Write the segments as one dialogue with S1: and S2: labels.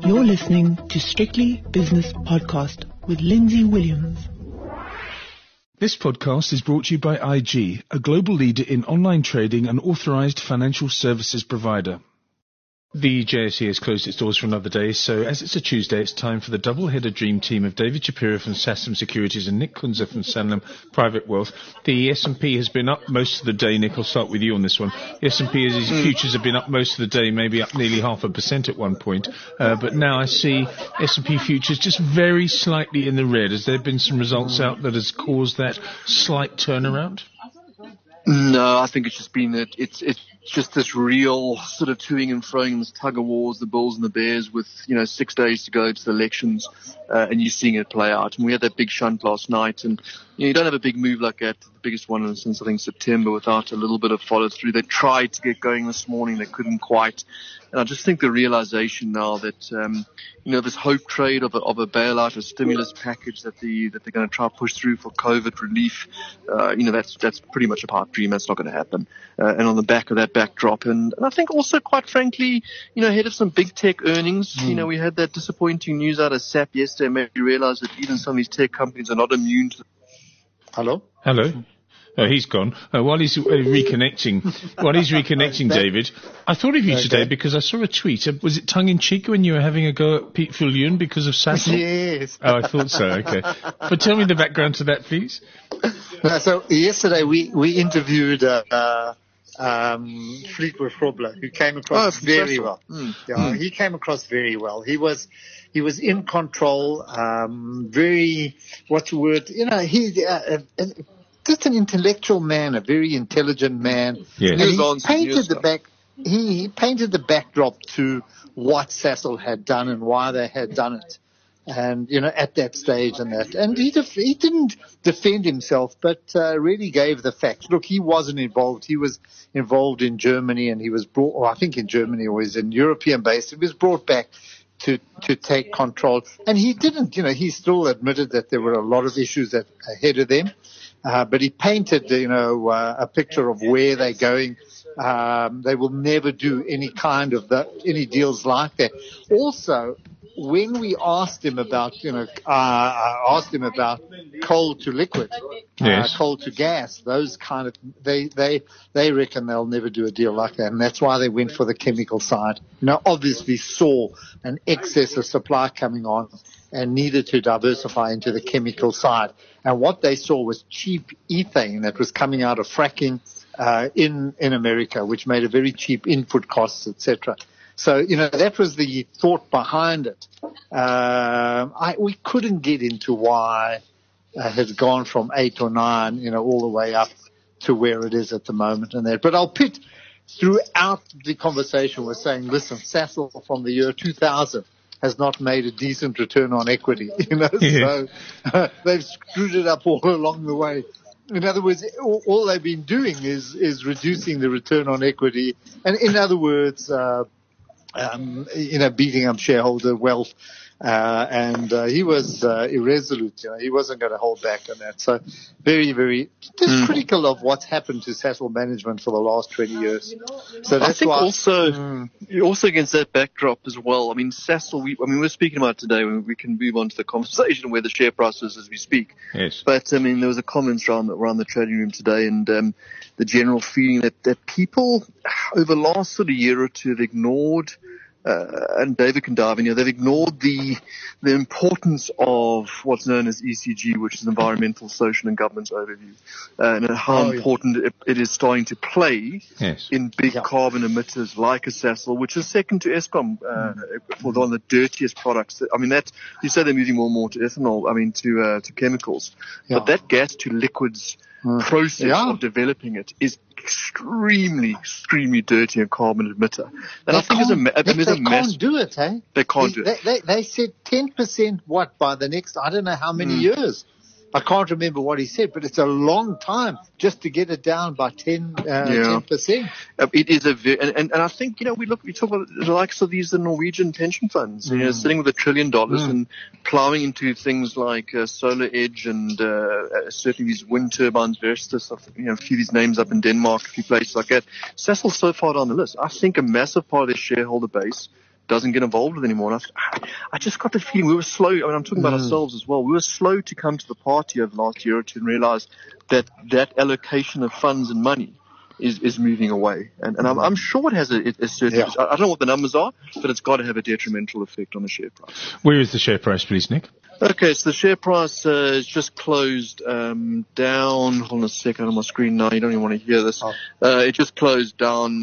S1: You're listening to Strictly Business Podcast with Lindsay Williams.
S2: This podcast is brought to you by IG, a global leader in online trading and authorized financial services provider. The JSE has closed its doors for another day, so as it's a Tuesday, it's time for the double-header dream team of David Shapiro from Sassam Securities and Nick Kunze from Sanlam Private Wealth. The S&P has been up most of the day. Nick, I'll start with you on this one. The S&P futures have been up most of the day, maybe up nearly 0.5% at one point. But now I see S&P futures just very slightly in the red. Has there been some results out that has caused that slight turnaround?
S3: No, I think it's just been it's just this real sort of toing and froing, this tug of wars, the Bulls and the Bears, with 6 days to go to the elections, and you're seeing it play out. And we had that big shunt last night, and you don't have a big move like that, the biggest one since I think September, without a little bit of follow through. They tried to get going this morning, they couldn't quite. And I just think the realization now that this hope trade of a bailout, a stimulus package that they're going to try to push through for COVID relief, that's pretty much a pipe dream. That's not going to happen. And on the back of that backdrop, and I think also, quite frankly, ahead of some big tech earnings, we had that disappointing news out of SAP yesterday, made me realize that even some of these tech companies are not immune to.
S2: Hello. Oh, he's gone. While he's reconnecting, David, I thought of you today because I saw a tweet. Was it tongue-in-cheek when you were having a go at Pete Viljoen because of Sasol?
S4: Yes.
S2: Oh, I thought so. Okay. But tell me the background to that, please.
S4: So yesterday we interviewed Fleetwood Grobler, who came across very well. He came across very well. He was in control. Very, what's the word? Just an intellectual man, a very intelligent man.
S2: Yes.
S4: And he painted the backdrop to what Sasol had done and why they had done it. And, at that stage and that. And he didn't defend himself, but really gave the facts. Look, he wasn't involved. He was involved in Germany, and he was brought, or I think in Germany, or he's in European base. He was brought back to take control. And he didn't, he still admitted that there were a lot of issues ahead of them. But he painted, a picture of where they're going. They will never do any any deals like that. Also, when we asked him about, coal to liquid,
S2: yes,
S4: coal to gas, those kind of, they reckon they'll never do a deal like that. And that's why they went for the chemical side. Obviously saw an excess of supply coming on and needed to diversify into the chemical side. And what they saw was cheap ethane that was coming out of fracking in America, which made a very cheap input costs, etc. So, that was the thought behind it. We couldn't get into why it has gone from 8 or 9, all the way up to where it is at the moment and that. But I'll pit throughout the conversation was saying, listen, Sasol from the year 2000 has not made a decent return on equity, so they've screwed it up all along the way. In other words, all they've been doing is reducing the return on equity, and in other words, beating up shareholder wealth. And he was irresolute. He wasn't going to hold back on that. So very, very just critical of what's happened to Sasol management for the last 20 years. So that's
S3: I think
S4: why
S3: also against that backdrop as well. I mean, Sasol. We're speaking about today. We can move on to the conversation where the share price is as we speak.
S2: Yes.
S3: But there was a comment around the trading room today, and the general feeling that people over the last sort of year or two have ignored. And David can dive in here. They've ignored the importance of what's known as ESG, which is Environmental, Social and Governance Overview, and how important it is starting to play in big carbon emitters like a Sasol, which is second to Eskom for one of the dirtiest products. That you say they're moving more and more to ethanol. To chemicals, but that gas to liquids process of developing it is extremely, extremely dirty and carbon emitter. And I think
S4: they can't do it, eh?
S3: They can't do it.
S4: They said 10% by the next, I don't know how many years. I can't remember what he said, but it's a long time just to get it down by 10%.
S3: It is and I think, we talk about the likes of these Norwegian pension funds, sitting with $1 trillion and plowing into things like Solar Edge and certainly these wind turbines, Vestas, a few of these names up in Denmark, a few places like that. Sasol's so far down the list. I think a massive part of their shareholder base doesn't get involved with anymore. And I just got the feeling we were slow. I mean, I'm talking about ourselves as well. We were slow to come to the party over the last year or two and realize that allocation of funds and money is moving away. And I'm sure it has a certain, I don't know what the numbers are, but it's got to have a detrimental effect on the share price.
S2: Where is the share price, please, Nick?
S3: Okay, so the share price is just closed down. Hold on a second on my screen now. You don't even want to hear this. It just closed down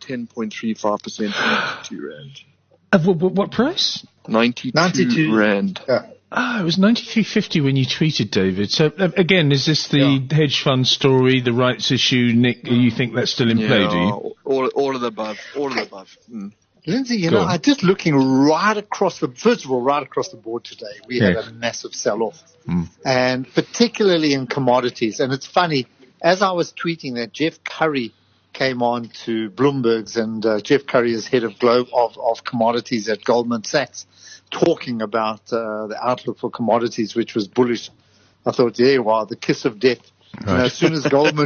S3: 10.35% to 92 Rand.
S2: What price?
S3: 92 Rand.
S4: Yeah.
S2: It was 93.50 when you tweeted, David. So, again, is this the hedge fund story, the rights issue? Nick, you think that's still in play, do you?
S3: All of the above. All of the above.
S4: Lindsay, I'm just looking right across the board today. We had a massive sell-off, and particularly in commodities. And it's funny, as I was tweeting that, Jeff Curry came on to Bloomberg's, and Jeff Curry is head of of commodities at Goldman Sachs, talking about the outlook for commodities, which was bullish. I thought, the kiss of death. Right. As soon as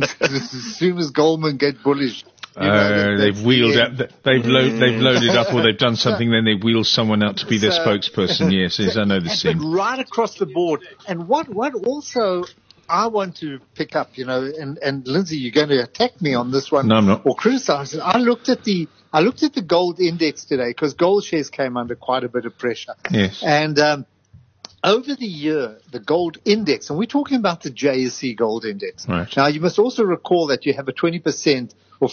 S4: Goldman get bullish.
S2: They've wheeled out. They've loaded up, or they've done something. Then they wheel someone out to be their spokesperson. Yes, I know the scene.
S4: Right across the board. And what also I want to pick up, and Lindsay, you're going to attack me on this one.
S2: No, I'm not.
S4: Or criticize it. I looked at the gold index today because gold shares came under quite a bit of pressure.
S2: Yes.
S4: And over the year, the gold index, and we're talking about the JSE gold index.
S2: Right.
S4: Now, you must also recall that you have a 20% or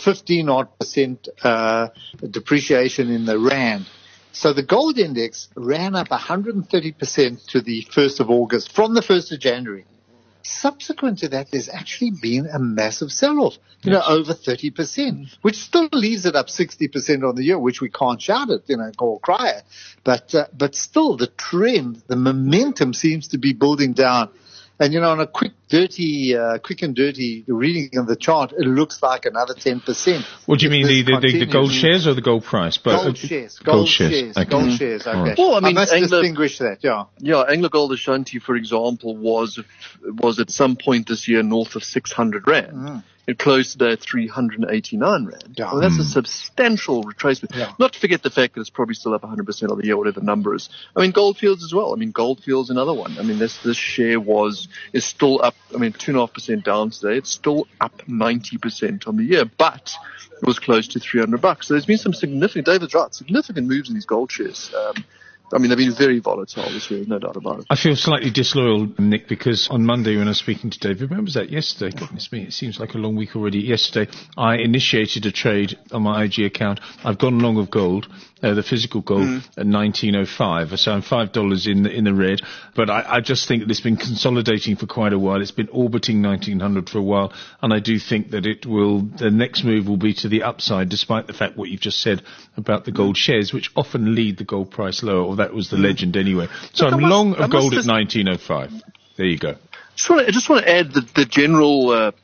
S4: 15% depreciation in the rand. So the gold index ran up 130% to the 1st of August from the 1st of January. Subsequent to that, there's actually been a massive sell-off, over 30%, which still leaves it up 60% on the year, which we can't shout at, or cry at. But still the trend, the momentum seems to be building down. And, on a quick and dirty reading of the chart, it looks like another 10%.
S2: What do you mean, the gold shares or the gold price?
S4: Gold shares. Gold shares.
S2: Okay.
S4: Gold shares. Okay.
S2: Right.
S3: Well, I
S4: must distinguish that. Yeah.
S3: Yeah. AngloGold Ashanti, for example, was at some point this year north of 600 Rand. It closed today at 389 Rand.
S4: Yeah.
S3: Well, that's a substantial retracement.
S4: Yeah.
S3: Not to forget the fact that it's probably still up 100% of the year, whatever the number is. I mean, Goldfields as well. I mean, Goldfields another one. I mean, this share is still up. I mean, 2.5% down today. It's still up 90% on the year, but it was close to $300. So there's been some significant moves in these gold shares. I mean, they've been very volatile this year, no doubt about it.
S2: I feel slightly disloyal, Nick, because on Monday when I was speaking to David, when was that? Yesterday. Goodness me, it seems like a long week already. Yesterday, I initiated a trade on my IG account. I've gone long of gold, the physical gold, at 19.05. So I'm $5 in the red. But I just think that it's been consolidating for quite a while. It's been orbiting 1900 for a while. And I do think that the next move will be to the upside, despite the fact what you've just said about the gold shares, which often lead the gold price lower, or that was the legend anyway. So I'm long of gold at 19.05. There you go.
S3: I just want to add the general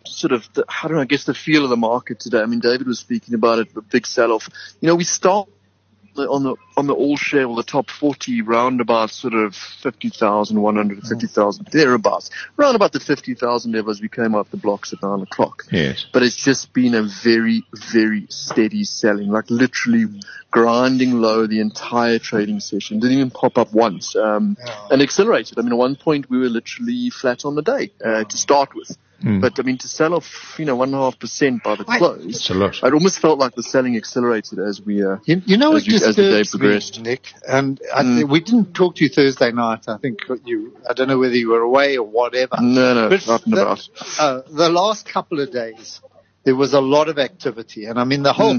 S3: the feel of the market today. I mean, David was speaking about it, the big sell-off. We start on the all share, or the top 40, round about sort of 50,000, 150,000, thereabouts. Round about the 50,000 level as we came off the blocks at 9 o'clock.
S2: Yes.
S3: But it's just been a very, very steady selling, like literally grinding low the entire trading session. Didn't even pop up once, and accelerated. I mean, at one point we were literally flat on the day, to start with. But I mean, to sell off, 1.5% by the close,
S2: it's a lot.
S3: It almost felt like the selling accelerated as we, as the day progressed.
S4: Nick, and we didn't talk to you Thursday night. I think I don't know whether you were away or whatever.
S3: No,
S4: but
S3: not about.
S4: The last couple of days, there was a lot of activity, and I mean the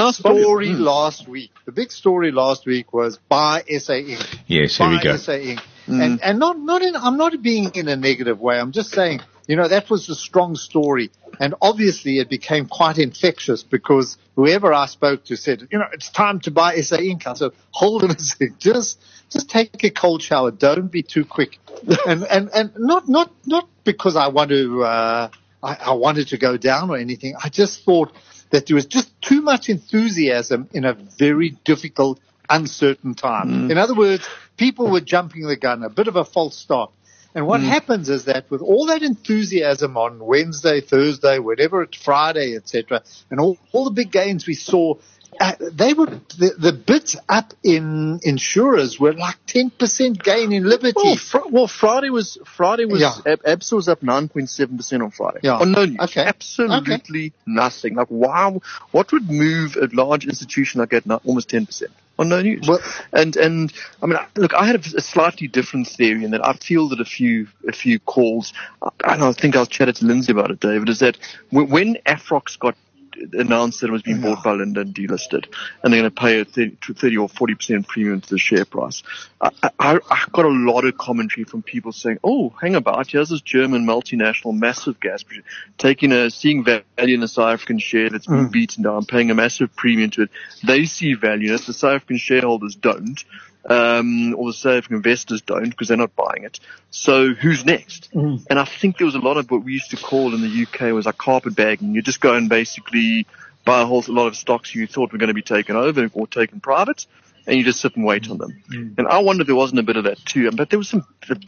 S4: big story last week was buy SA Inc.
S2: Yes, here we go.
S4: Buy SA Inc. And I'm not being in a negative way. I'm just saying, that was a strong story. And obviously it became quite infectious because whoever I spoke to said, it's time to buy SA Inc. I said, hold on a second, just take a cold shower. Don't be too quick. and not because I want to, I wanted to go down or anything. I just thought that there was just too much enthusiasm in a very difficult, uncertain time. In other words, people were jumping the gun, a bit of a false start. And what happens is that with all that enthusiasm on Wednesday, Thursday, whatever it's Friday, etc., and all the big gains we saw, they were the bids up in insurers were like 10% gain in Liberty.
S3: Well, Friday was ABSA was up 9.7% on Friday.
S4: Yeah.
S3: On no news.
S4: Okay.
S3: Absolutely nothing. Like, wow, what would move a large institution like that almost 10%? On no news.
S4: Well,
S3: and I mean, look, I had a slightly different theory in that I fielded a few calls, and I think I was chatting to Lindsay about it, David, is that when Afrox got announced that it was being bought by Linda and delisted, and they're going to pay a 30 or 40% premium to the share price. I got a lot of commentary from people saying, "Oh, hang about, here's this German multinational, massive gas producer, seeing value in a South African share that's been beaten down, paying a massive premium to it. They see value in it. The South African shareholders don't." Or the South African investors don't because they're not buying it. So who's next? And I think there was a lot of what we used to call in the UK was like carpet bagging. You just go and basically buy a lot of stocks you thought were going to be taken over or taken private, and you just sit and wait on them. And I wonder if there wasn't a bit of that too. But there was some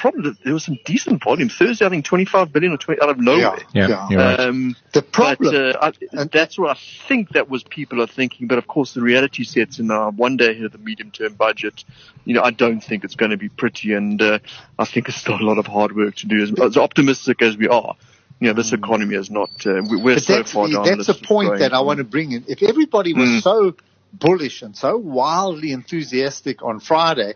S3: decent volume. Thursday, I think 25 billion or 20 out of nowhere.
S2: Yeah. You're right.
S4: The problem,
S3: that's what I think that was people are thinking. But of course, the reality sets in one day ahead of the medium-term budget. I don't think it's going to be pretty, and I think it's still a lot of hard work to do. As optimistic as we are, this economy is not. We're so far down.
S4: That's the point that I want to bring in. If everybody was so bullish and so wildly enthusiastic on Friday,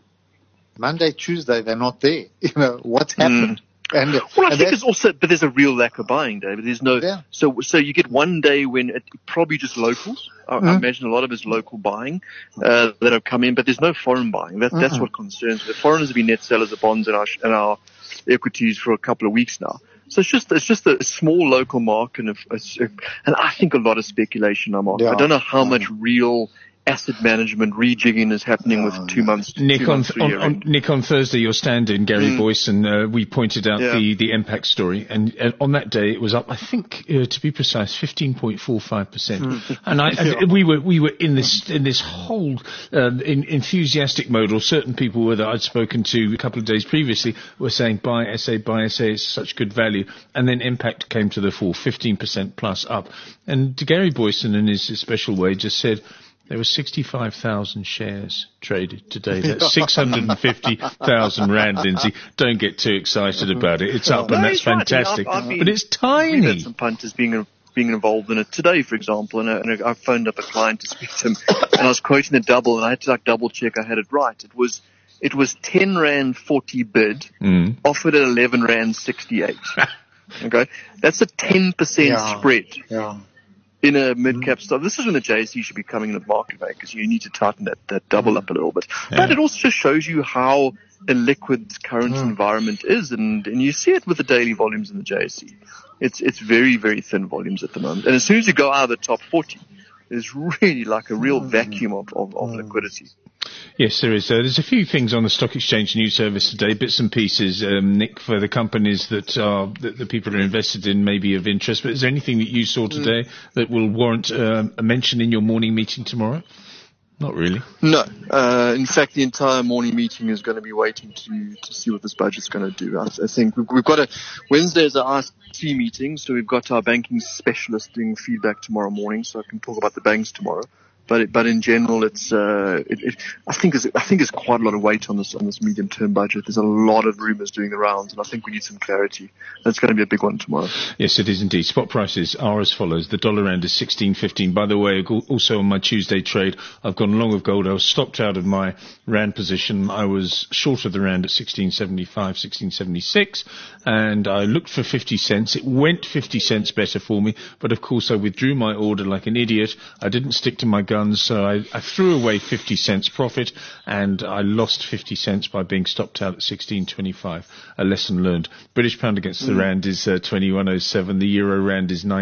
S4: Monday, Tuesday, they're not there. What's happened? And
S3: I think there's also, but there's a real lack of buying, David. There's no, so you get one day when it probably just locals. I imagine a lot of it's local buying that have come in, but there's no foreign buying. That's what concerns me. The foreigners have been net sellers of bonds and our equities for a couple of weeks now. So it's just a small local market, and I think a lot of speculation in our market. I don't know how much real asset management rejigging is happening with 2 months.
S2: Nick, on Thursday, your stand-in, Gary Boyson, we pointed out the MPAC story, and on that day it was up, I think, to be precise, 15.45%. And we were in this whole enthusiastic mode, or certain people that I'd spoken to a couple of days previously were saying, buy SA, it's such good value. And then MPAC came to the fore, 15% plus up. And Gary Boyson, in his special way, just said, there were 65,000 shares traded today. That's 650,000 rand, Lindsay. Don't get too excited about it. It's up, and that's fantastic. But it's tiny.
S3: We've had some punters being involved in it today, for example, and I phoned up a client to speak to him, and I was quoting the double, and I had to double check I had it right. It was 10 Rand 40 bid, offered at 11 Rand 68. Okay, that's a 10% spread. Yeah. In a mid-cap stock. This is when the JSE should be coming in the market, right? Because you need to tighten that double up a little bit. Yeah. But it also just shows you how illiquid current environment is, and you see it with the daily volumes in the JSE. It's very, very thin volumes at the moment. And as soon as you go out of the top 40, there's really like a real vacuum of liquidity.
S2: Yes, there is. There's a few things on the Stock Exchange News Service today, bits and pieces, Nick, for the companies that the people are invested in may be of interest. But is there anything that you saw today that will warrant a mention in your morning meeting tomorrow? Not really.
S3: No. In fact, the entire morning meeting is going to be waiting to see what this budget's going to do. I think we've got Wednesday is our IC meeting, so we've got our banking specialist doing feedback tomorrow morning, so I can talk about the banks tomorrow. But in general, it's I think there's quite a lot of weight on this medium-term budget. There's a lot of rumours doing the rounds, and I think we need some clarity. That's going to be a big one tomorrow.
S2: Yes, it is indeed. Spot prices are as follows. The dollar rand is 16.15. By the way, also on my Tuesday trade, I've gone long of gold. I was stopped out of my rand position. I was short of the rand at 16.75, 16.76, and I looked for 50 cents. It went 50 cents better for me, but of course I withdrew my order like an idiot. I didn't stick to my guns. So I threw away 50 cents profit, and I lost 50 cents by being stopped out at 16.25. A lesson learned. British pound against the rand is 21.07. The euro rand is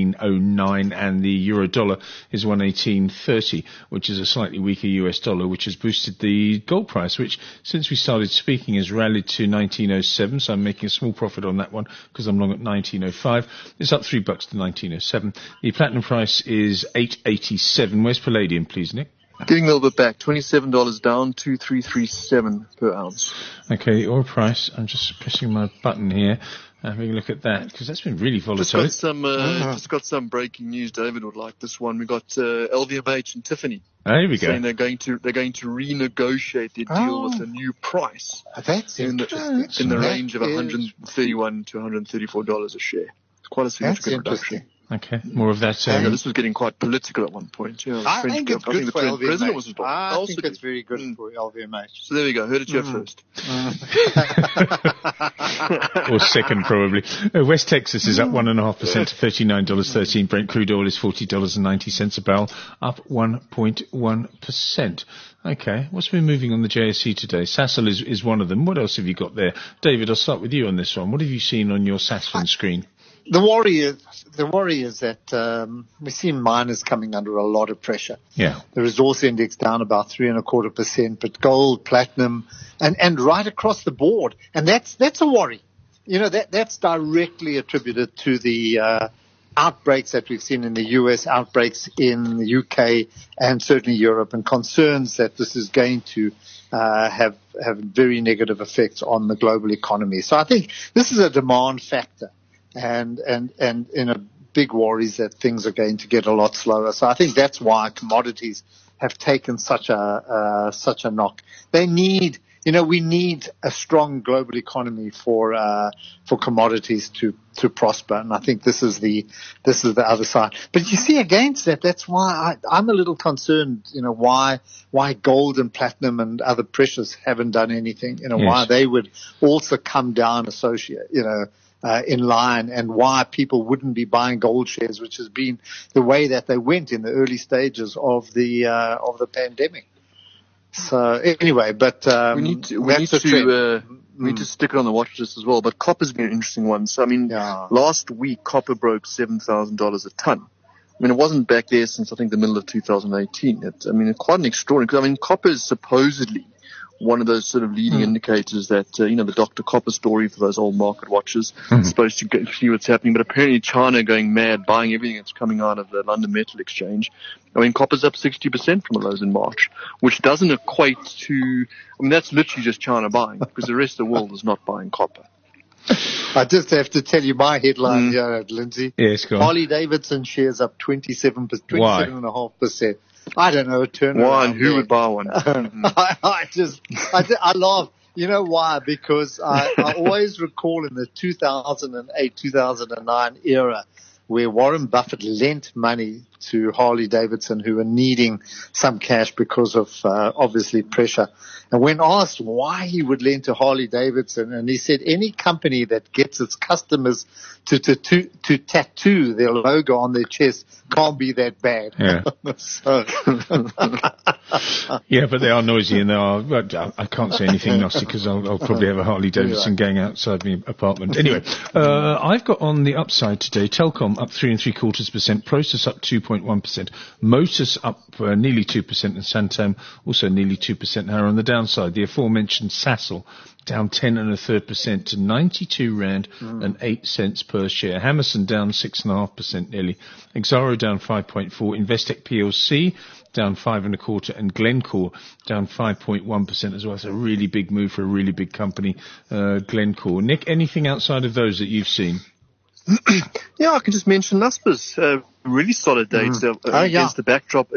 S2: 19.09, and the euro dollar is 118.30, which is a slightly weaker US dollar, which has boosted the gold price, which since we started speaking has rallied to 19.07. So I'm making a small profit on that one because I'm long at 19.05. It's up $3 to 19.07. The platinum price is 8.87. Where's palladium, please, Nick?
S3: Getting a little bit back, $27 down, 2,337 per ounce.
S2: Okay, the oil price, I'm just pressing my button here. Having a look at that, because that's been really volatile.
S3: Just got some breaking news. David would like this one. We got LVMH and Tiffany.
S2: There we go.
S3: Saying they're going to renegotiate their deal with a new price.
S4: That's
S3: in the range of $131 to $134 a share. It's quite a significant reduction.
S2: Okay, more of that.
S3: This was getting quite political at one point. Yeah,
S4: I think it's good for LVMH.
S3: President was involved.
S4: I think it's very good for LVMH.
S3: So there we go. Heard it here first.
S2: Or second, probably. West Texas is up 1.5% to $39.13. Brent crude oil is $40.90 a barrel, up 1.1%. Okay, what's been moving on the JSE today? Sasol is one of them. What else have you got there? David, I'll start with you on this one. What have you seen on your Sasfin screen?
S4: The worry is that we see miners coming under a lot of pressure.
S2: Yeah.
S4: The resource index down about 3.25%, but gold, platinum, and right across the board. And that's a worry. That's directly attributed to the outbreaks that we've seen in the US, outbreaks in the UK, and certainly Europe, and concerns that this is going to have very negative effects on the global economy. So I think this is a demand factor. And in a big worries that things are going to get a lot slower. So I think that's why commodities have taken such a knock. We need a strong global economy for commodities to prosper. And I think this is the other side. But you see, against that's why I'm a little concerned, why gold and platinum and other precious haven't done anything, yes. Why they would also come down in line, and why people wouldn't be buying gold shares, which has been the way that they went in the early stages of the pandemic. So anyway, but we need to
S3: stick it on the watch list as well. But copper's been an interesting one. So last week copper broke $7,000 a ton. It wasn't back there since I think the middle of 2018. It's quite an extraordinary. Because copper is supposedly one of those sort of leading indicators that, the Dr. Copper story for those old market watchers, supposed to see what's happening. But apparently China going mad, buying everything that's coming out of the London Metal Exchange. Copper's up 60% from the lows in March, which doesn't equate to, that's literally just China buying, because the rest of the world is not buying copper.
S4: I just have to tell you my headline here, Lindsay.
S2: Yes, go on.
S4: Harley Davidson shares up 27.5%. I don't know, a turnaround.
S3: Why, and who would buy one?
S4: I laugh. You know why? Because I always recall in the 2008, 2009 era where Warren Buffett lent money to Harley Davidson, who were needing some cash because of obviously pressure. And when asked why he would lend to Harley Davidson, and he said any company that gets its customers to tattoo their logo on their chest can't be that bad.
S2: Yeah. Yeah, but they are noisy, and I can't say anything nasty because I'll probably have a Harley Davidson gang outside my apartment. Anyway, I've got on the upside today, Telkom up 3.75%, Prosus up 2.1%, Motus up nearly 2%, and Santam also nearly 2% higher. On the downside, the aforementioned Sasol down 10.33% to 92 Rand and 8 cents per share. Hammerson down 6.5% nearly. Exxaro down 5.4%. Investec PLC down 5.25%, and Glencore down 5.1% as well. It's a really big move for a really big company, Glencore. Nick, anything outside of those that you've seen?
S3: Yeah, I can just mention Naspers. Really solid day against the backdrop.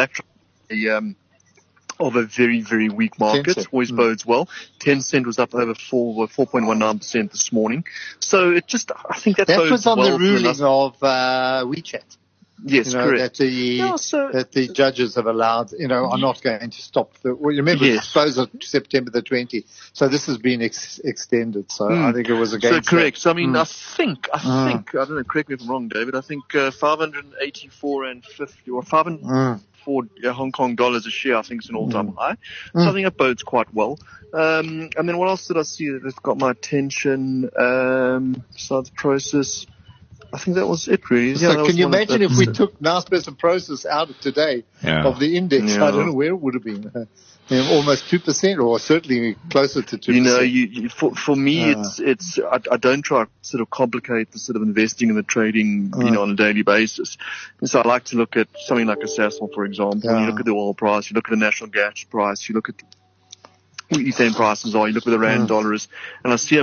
S3: Of a very, very weak market. Always bodes well. Tencent was up over 4.19% this morning. So I think that bodes
S4: was on
S3: well
S4: the ruling of WeChat.
S3: Yes, correct.
S4: That the judges have allowed, are not going to stop remember, it's closed on September the 20th. So this has been extended. So I think it was against.
S3: So correct. So I think, I don't know, correct me if I'm wrong, David, I think 584.50 or 504 Hong Kong dollars a share, I think is an all-time high. So I think that bodes quite well. And then what else did I see that's got my attention besides the process? I think that was it, really.
S4: So can you imagine if we took Naspers and Prosus out of today of the index? Yeah. I don't know where it would have been. Almost 2%, or certainly closer to 2%.
S3: For me, it's I don't try to sort of complicate the sort of investing and the trading, on a daily basis. And so I like to look at something like a Sasol, for example. You look at the oil price, you look at the national gas price, you look at ethane prices are. You look where the rand dollar is, and I see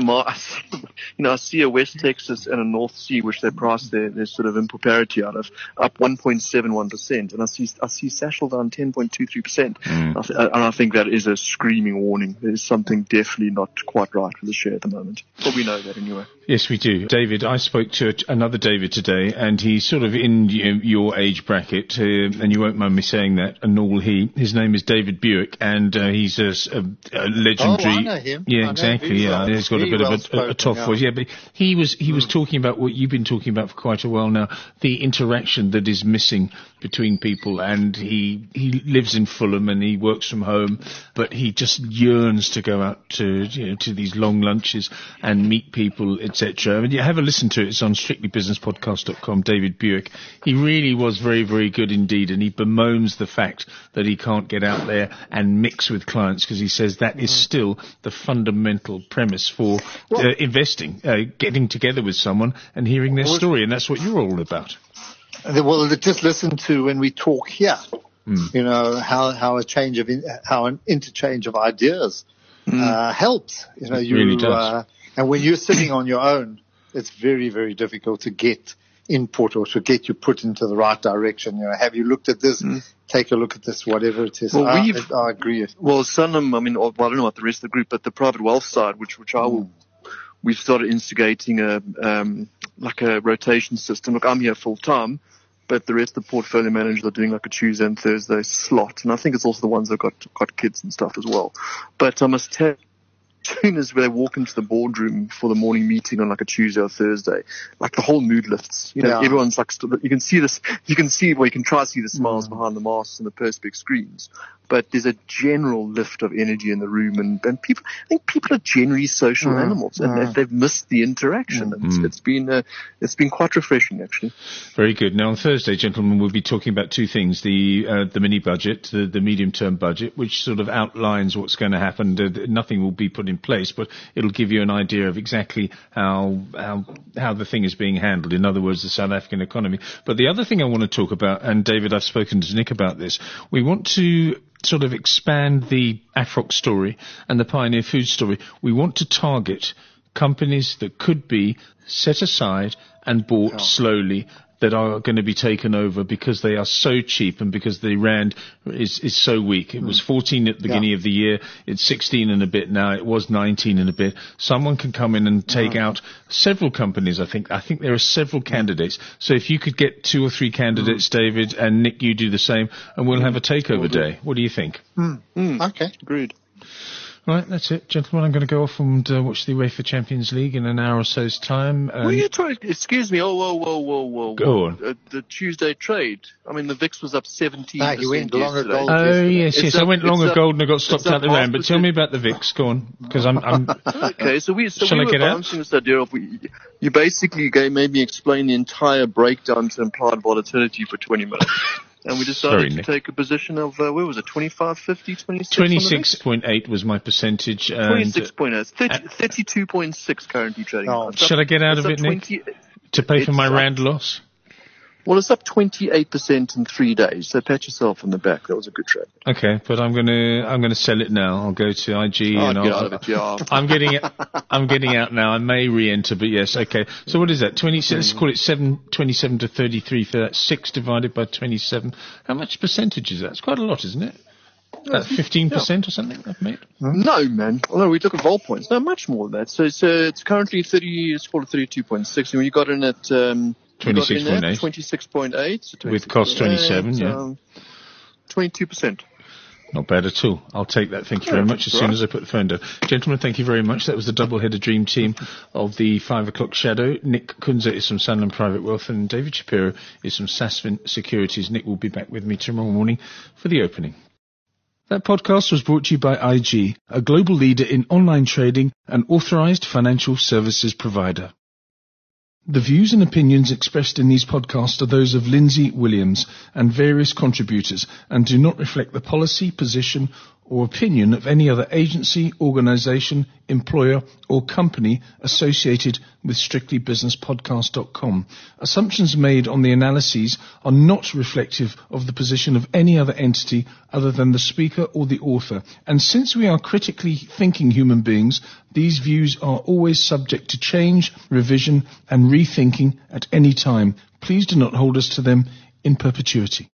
S3: I see a West Texas and a North Sea, which they price their sort of import parity out of, up 1.71%, and I see Sashel down 10.23%, and I think that is a screaming warning. There's something definitely not quite right with the share at the moment. But we know that anyway.
S2: Yes, we do. David, I spoke to another David today, and he's sort of in your age bracket, and you won't mind me saying that, and nor will he. His name is David Buick, and he's a legendary.
S4: Oh, I know him.
S2: Yeah, exactly. Yeah, he's got a bit of a tough voice. Yeah, but he was talking about what you've been talking about for quite a while now, the interaction that is missing between people, and he lives in Fulham and he works from home, but he just yearns to go out to these long lunches and meet people, etc. I mean, you have a listen to it. It's on strictlybusinesspodcast.com. David Buick. He really was very, very good indeed, and he bemoans the fact that he can't get out there and mix with clients, because he says that is still the fundamental premise for investing, getting together with someone and hearing their story, and that's what you're all about.
S4: Well, just listen to when we talk here, how an interchange of ideas helps.
S2: Really does.
S4: And when you're sitting on your own, it's very, very difficult to get input or to get you put into the right direction. Have you looked at this? Take a look at this, whatever it is.
S3: Well,
S4: I agree.
S3: Well, Sanlam, I don't know about the rest of the group, but the private wealth side, which we've started instigating a rotation system. Look, I'm here full time, but the rest of the portfolio managers are doing like a Tuesday and Thursday slot, and I think it's also the ones that got kids and stuff as well. But I must tell, as soon as they walk into the boardroom for the morning meeting on like a Tuesday or Thursday, like the whole mood lifts. Everyone's like, you can see this, you can try to see the smiles behind the masks and the perspex screens, but there's a general lift of energy in the room, and people, I think people are generally social animals, and they've missed the interaction. It's been quite refreshing, actually.
S2: Very good. Now on Thursday, gentlemen, we'll be talking about two things: the mini budget, the medium-term budget, which sort of outlines what's going to happen. Nothing will be put in place, but it'll give you an idea of exactly how the thing is being handled. In other words, the South African economy. But the other thing I want to talk about, and David, I've spoken to Nick about this, we want to sort of expand the Afrock story and the Pioneer Foods story. We want to target companies that could be set aside and bought slowly, that are going to be taken over because they are so cheap and because the rand is so weak. It was 14 at the beginning of the year. It's 16 and a bit now. It was 19 and a bit. Someone can come in and take out several companies, I think. I think there are several candidates. So if you could get 2 or 3 candidates, David, and Nick, you do the same, and we'll have a takeover day. What do you think?
S4: Okay.
S3: Agreed.
S2: Right, that's it, gentlemen. I'm going to go off and watch the UEFA Champions League in an hour or so's time.
S3: What are you trying? Excuse me. Whoa.
S2: Go on.
S3: The Tuesday trade. I mean, the VIX was up 17%.
S4: You went long of gold.
S2: Oh, yes. I went long of gold and I got stopped out the rand. But tell me about the VIX. Go on, because I'm.
S3: Okay, so we were
S2: get
S3: bouncing this idea of you basically made me explain the entire breakdown to implied volatility for 20 minutes. And we decided to take a position of, where was it, 25, 50, 26?
S2: 26.8 was my percentage.
S3: 26.8. 32.6 currently trading.
S2: Shall I get out of it, Nick? To pay for my rand loss?
S3: Well, it's up 28% in 3 days. So pat yourself on the back. That was a good trade.
S2: Okay, but I'm gonna sell it now. I'll go to IG and
S3: get out of it. Yeah.
S2: I'm getting out now. I may re-enter, but yes. Okay. So what is that? 27. Let's call it 27 to 33 for that. 6 divided by 27. How much percentage is that? It's quite a lot, isn't it? That's 15% or something I've made?
S3: No, man. No, we look at vol points. No, much more than that. So it's currently 30. Let's call it 32.6. And when you got in at
S2: 26.8.
S3: 26.8.
S2: With cost 27,
S3: 22%.
S2: Not bad at all. I'll take that. Thank you very much as soon as I put the phone down. Gentlemen, thank you very much. That was the double-headed dream team of the 5 o'clock shadow. Nick Kunze is from Sanlam Private Wealth and David Shapiro is from Sasfin Securities. Nick will be back with me tomorrow morning for the opening. That podcast was brought to you by IG, a global leader in online trading and authorized financial services provider. The views and opinions expressed in these podcasts are those of Lindsay Williams and various contributors and do not reflect the policy, position or opinion of any other agency, organisation, employer or company associated with strictlybusinesspodcast.com. Assumptions made on the analyses are not reflective of the position of any other entity other than the speaker or the author. And since we are critically thinking human beings, these views are always subject to change, revision and rethinking at any time. Please do not hold us to them in perpetuity.